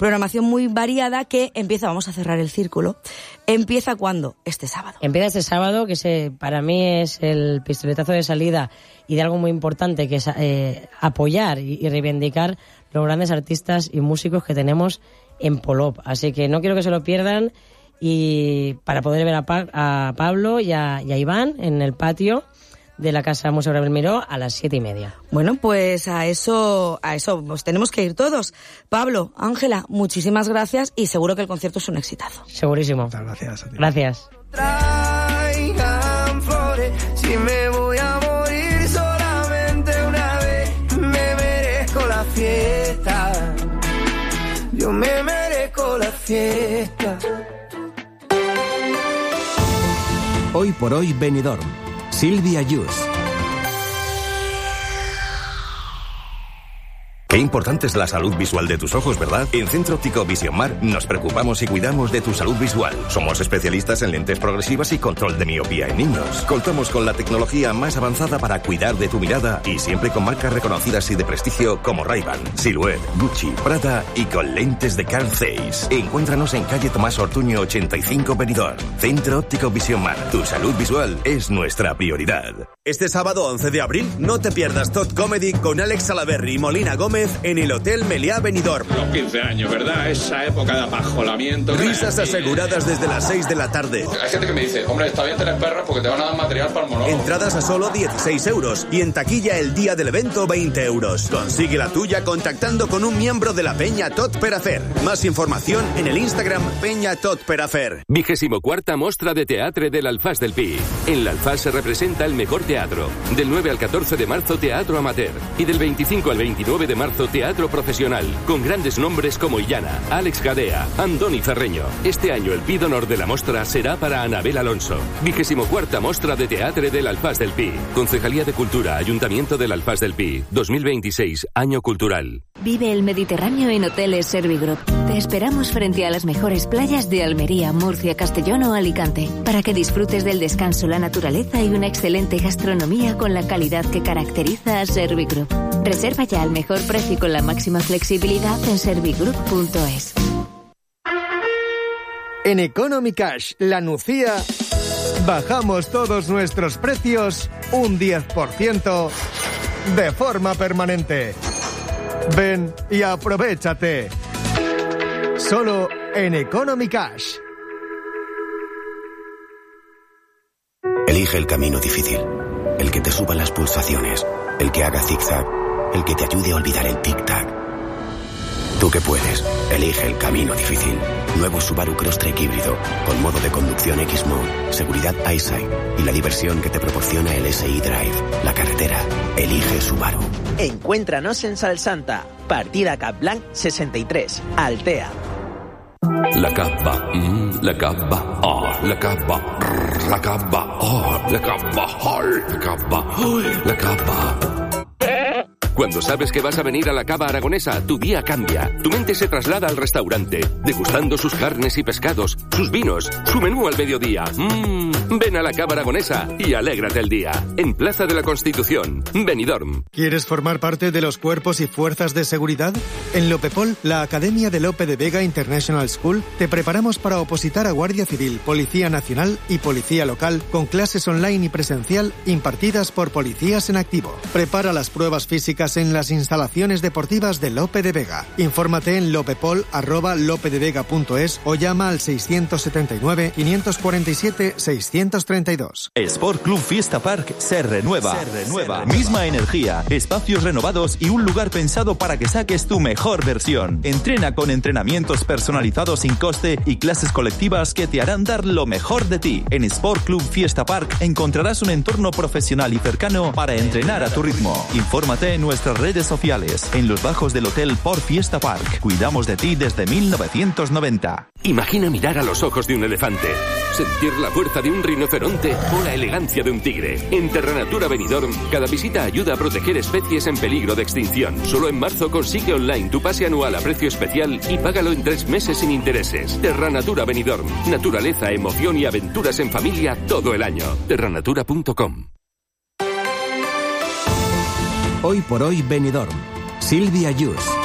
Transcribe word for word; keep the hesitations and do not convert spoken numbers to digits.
programación muy variada que empieza, vamos a cerrar el círculo, empieza ¿cuándo? Este sábado. Empieza este sábado, que se, para mí es el pistoletazo de salida y de algo muy importante, que es eh, apoyar y, y reivindicar los grandes artistas y músicos que tenemos en Polop. Así que no quiero que se lo pierdan, y para poder ver a, pa- a Pablo y a, y a Iván en el patio de la Casa Museo Gabriel Miró a las siete y media. Bueno, pues a eso, a eso pues tenemos que ir todos. Pablo, Ángela, muchísimas gracias y seguro que el concierto es un exitazo. Segurísimo. Muchas gracias a ti. Gracias. Traigan flores, si me voy a morir solamente una vez, me merezco la fiesta. Yo me merezco la fiesta. Hoy por hoy Benidorm. Silvia Yus. Qué importante es la salud visual de tus ojos, ¿verdad? En Centro Óptico Vision Mar nos preocupamos y cuidamos de tu salud visual. Somos especialistas en lentes progresivas y control de miopía en niños. Contamos con la tecnología más avanzada para cuidar de tu mirada y siempre con marcas reconocidas y de prestigio como Ray-Ban, Silhouette, Gucci, Prada y con lentes de Carl Zeiss. Encuéntranos en calle Tomás Ortuño ochenta y cinco Benidorm. Centro Óptico Vision Mar. Tu salud visual es nuestra prioridad. Este sábado once de abril no te pierdas Tot Comedy con Alex Salaverry y Molina Gómez en el Hotel Meliá Benidorm. Los quince años, ¿verdad? Esa época de apajolamiento. Risas aseguradas desde las seis de la tarde. Hay gente que me dice, hombre, está bien tener perros porque te van a dar material para el monólogo. Entradas a solo dieciséis euros y en taquilla el día del evento veinte euros. Consigue la tuya contactando con un miembro de la Peña Tot per Afer. Más información en el Instagram Peña Tot per Afer. Vigésimo cuarta Mostra de Teatre del Alfàs del Pi. En la Alfàs se representa el mejor teatro. Del nueve al catorce de marzo, teatro amateur. Y del veinticinco al veintinueve de marzo, teatro profesional. Con grandes nombres como Illana, Alex Gadea, Andoni Ferreño. Este año el Pi d'Honor de la Mostra será para Anabel Alonso. Vigésimo cuarta Mostra de Teatre del Alfàs del Pi. Concejalía de Cultura, Ayuntamiento del Alfàs del Pi. dos mil veintiséis, Año Cultural. Vive el Mediterráneo en Hoteles Servigroup. Te esperamos frente a las mejores playas de Almería, Murcia, Castellón o Alicante, para que disfrutes del descanso, la naturaleza y una excelente gastronomía con la calidad que caracteriza a Servigroup. Reserva ya al mejor precio y con la máxima flexibilidad en servigroup punto es. En Economy Cash, La Nucía, bajamos todos nuestros precios un diez por ciento de forma permanente. Ven y aprovéchate. Solo en Economy Cash. Elige el camino difícil, el que te suba las pulsaciones, el que haga zigzag, el que te ayude a olvidar el tic-tac. Tú que puedes, elige el camino difícil. Nuevo Subaru Crosstrek híbrido, con modo de conducción X-Mode, seguridad EyeSight y la diversión que te proporciona el S I Drive. La carretera, elige Subaru. Encuéntranos en Salsanta, partida Capblanc sesenta y tres, Altea. La cava, mm, la cava, oh, la cava, rrr, la cava, oh, la cava, oh, la cava, oh, la cava. Cuando sabes que vas a venir a la Cava Aragonesa, tu día cambia. Tu mente se traslada al restaurante, degustando sus carnes y pescados, sus vinos, su menú al mediodía. Mmm, ven a la Cava Aragonesa y alégrate el día. En Plaza de la Constitución, Benidorm. ¿Quieres formar parte de los cuerpos y fuerzas de seguridad? En Lopepol, la Academia de Lope de Vega International School, te preparamos para opositar a Guardia Civil, Policía Nacional y Policía Local con clases online y presencial impartidas por policías en activo. Prepara las pruebas físicas en las instalaciones deportivas de Lope de Vega. Infórmate en lopepol arroba lopedevega punto es o llama al seiscientos setenta y nueve, quinientos cuarenta y siete, seiscientos treinta y dos. Sport Club Fiesta Park se renueva. Se renueva. Misma energía, espacios renovados y un lugar pensado para que saques tu mejor versión. Entrena con entrenamientos personalizados sin coste y clases colectivas que te harán dar lo mejor de ti. En Sport Club Fiesta Park encontrarás un entorno profesional y cercano para entrenar a tu ritmo. Infórmate en nuestras redes sociales, en los bajos del Hotel Port Fiesta Park. Cuidamos de ti desde mil novecientos noventa. Imagina mirar a los ojos de un elefante, sentir la fuerza de un rinoceronte o la elegancia de un tigre. En Terranatura Benidorm, cada visita ayuda a proteger especies en peligro de extinción. Solo en marzo consigue online tu pase anual a precio especial y págalo en tres meses sin intereses. Terranatura Benidorm, naturaleza, emoción y aventuras en familia todo el año. terranatura punto com. Hoy por hoy Benidorm. Silvia Yus.